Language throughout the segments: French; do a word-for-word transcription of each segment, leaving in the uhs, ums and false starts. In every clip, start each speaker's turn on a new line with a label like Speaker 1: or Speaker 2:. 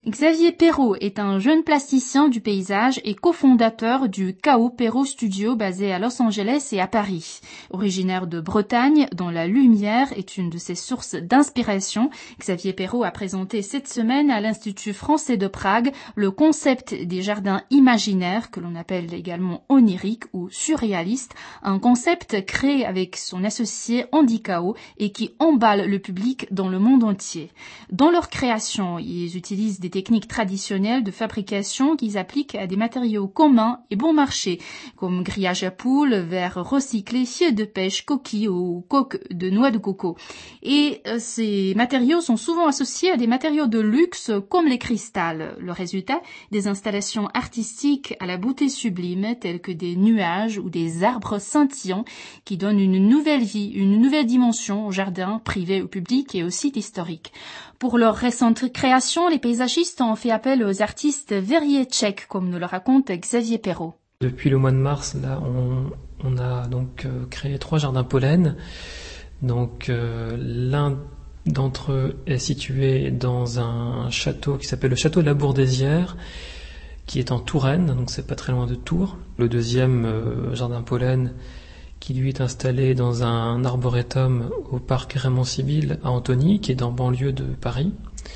Speaker 1: Xavier Perrault est un jeune plasticien du paysage et cofondateur du K O Perrault Studio basé à Los Angeles et à Paris. Originaire de Bretagne, dont la lumière est une de ses sources d'inspiration, Xavier Perrault a présenté cette semaine à l'Institut français de Prague le concept des jardins imaginaires, que l'on appelle également oniriques ou surréalistes, un concept créé avec son associé Andy Kao et qui emballe le public dans le monde entier. Dans leur création, ils utilisent des techniques traditionnelles de fabrication qu'ils appliquent à des matériaux communs et bon marché, comme grillage à poules, verre recyclé, fil de pêche, coquilles ou coque de noix de coco. Et euh, ces matériaux sont souvent associés à des matériaux de luxe comme les cristals. Le résultat, des installations artistiques à la beauté sublime, telles que des nuages ou des arbres scintillants qui donnent une nouvelle vie, une nouvelle dimension au jardin privé, au public et au site historique. Pour leur récente création, les paysagistes ont fait appel aux artistes verriers tchèques, comme nous le raconte Xavier Perrault.
Speaker 2: Depuis le mois de mars, là, on, on a donc euh, créé trois jardins pollen. Donc, euh, l'un d'entre eux est situé dans un château qui s'appelle le château de la Bourdésière, qui est en Touraine, donc c'est pas très loin de Tours. Le deuxième euh, jardin pollen, qui lui est installé dans un arboretum au parc Raymond-Sibille à Antony, qui est dans banlieue de Paris.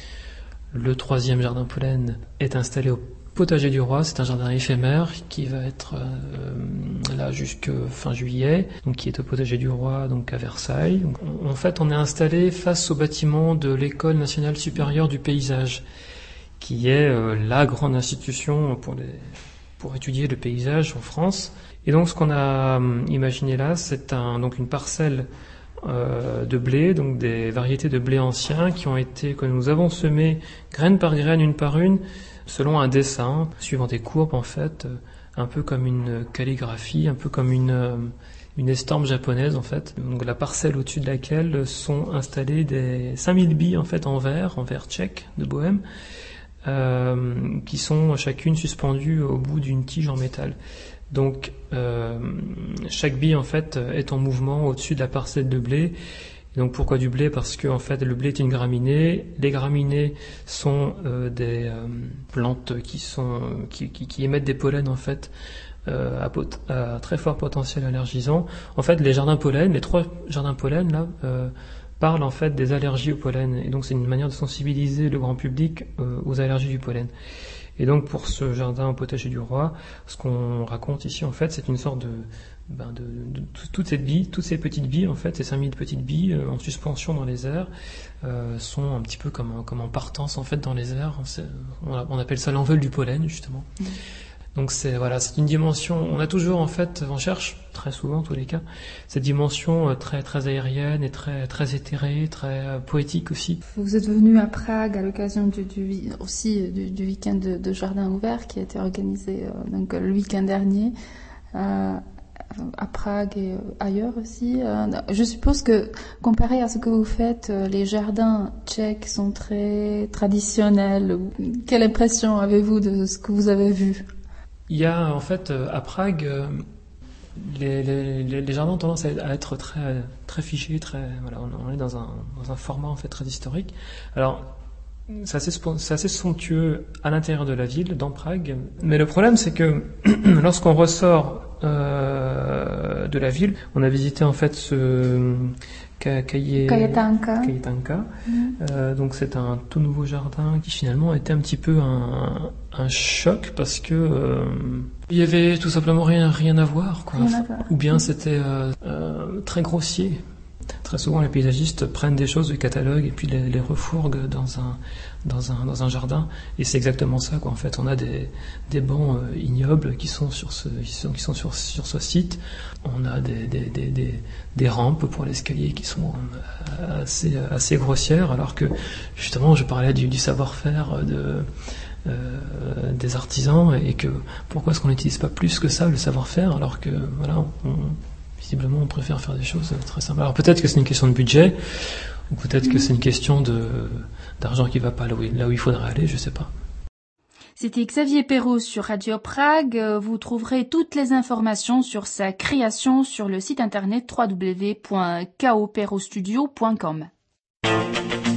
Speaker 2: Le troisième jardin pollen est installé au potager du roi, c'est un jardin éphémère qui va être euh, là jusque fin juillet, donc qui est au potager du roi, donc à Versailles. Donc, on, en fait, on est installé face au bâtiment de l'École nationale supérieure du paysage, qui est euh, la grande institution pour les, pour étudier le paysage en France. Et donc ce qu'on a imaginé là, c'est un, donc une parcelle euh, de blé, donc des variétés de blé anciens qui ont été, que nous avons semées graine par graine, une par une, selon un dessin, suivant des courbes en fait, un peu comme une calligraphie, un peu comme une, une estampe japonaise en fait. Donc la parcelle au-dessus de laquelle sont installées des cinq mille billes en fait en verre, en verre tchèque de Bohème, euh, qui sont chacune suspendues au bout d'une tige en métal. Donc euh, chaque bille en fait est en mouvement au-dessus de la parcelle de blé. Et donc pourquoi du blé? Parce que en fait le blé est une graminée. Les graminées sont euh, des euh, plantes qui sont qui, qui, qui émettent des pollens en fait euh, à, pot- à très fort potentiel allergisant. En fait les jardins pollen, les trois jardins pollen là euh, parlent en fait des allergies au pollen. Et donc c'est une manière de sensibiliser le grand public euh, aux allergies du pollen. Et donc pour ce jardin au potager du roi, ce qu'on raconte ici en fait, c'est une sorte de, ben de, de, de toutes ces billes, toutes ces petites billes en fait, ces cinq mille petites billes euh, en suspension dans les airs, euh, sont un petit peu comme, comme en partance en fait dans les airs. C'est, on, on appelle ça l'envol du pollen justement. Mmh. Donc c'est voilà, c'est une dimension. On a toujours en fait, on cherche très souvent en tous les cas cette dimension euh, très très aérienne et très très éthérée, très euh, poétique aussi.
Speaker 1: Vous êtes venu à Prague à l'occasion du, du aussi du, du week-end de, de jardin ouvert qui a été organisé euh, donc le week-end dernier euh, à Prague et ailleurs aussi. Euh, je suppose que comparé à ce que vous faites, euh, les jardins tchèques sont très traditionnels. Quelle impression avez-vous de ce que vous avez vu?
Speaker 2: Il y a en fait à Prague les, les, les jardins ont tendance à être très très fichés, très voilà, on est dans un dans un format en fait très historique. Alors c'est assez, c'est assez somptueux à l'intérieur de la ville, dans Prague, mais le problème c'est que lorsqu'on ressort euh, de la ville, on a visité en fait ce
Speaker 1: Cayetanka.
Speaker 2: Cayetanka. Mmh. Euh, donc c'est un tout nouveau jardin qui finalement a été un petit peu un, un choc parce que euh, il y avait tout simplement rien rien à voir, quoi.
Speaker 1: Rien à voir.
Speaker 2: Ou bien c'était euh, euh, très grossier. Très souvent, les paysagistes prennent des choses du catalogue et puis les, les refourguent dans un, dans un, dans un jardin. Et c'est exactement ça, quoi. En fait, on a des, des bancs euh, ignobles qui sont sur ce, qui sont, qui sont sur, sur ce site. On a des, des, des, des, des rampes pour l'escalier qui sont assez, assez grossières, alors que, justement, je parlais du, du savoir-faire de, euh, des artisans et que pourquoi est-ce qu'on n'utilise pas plus que ça, le savoir-faire, alors que, voilà, on, visiblement, on préfère faire des choses très simples. Alors peut-être que c'est une question de budget, ou peut-être que c'est une question de, d'argent qui ne va pas là où, là où il faudrait aller, je ne sais pas.
Speaker 1: C'était Xavier Perrault sur Radio Prague. Vous trouverez toutes les informations sur sa création sur le site internet w w w point k o perrault studio point com.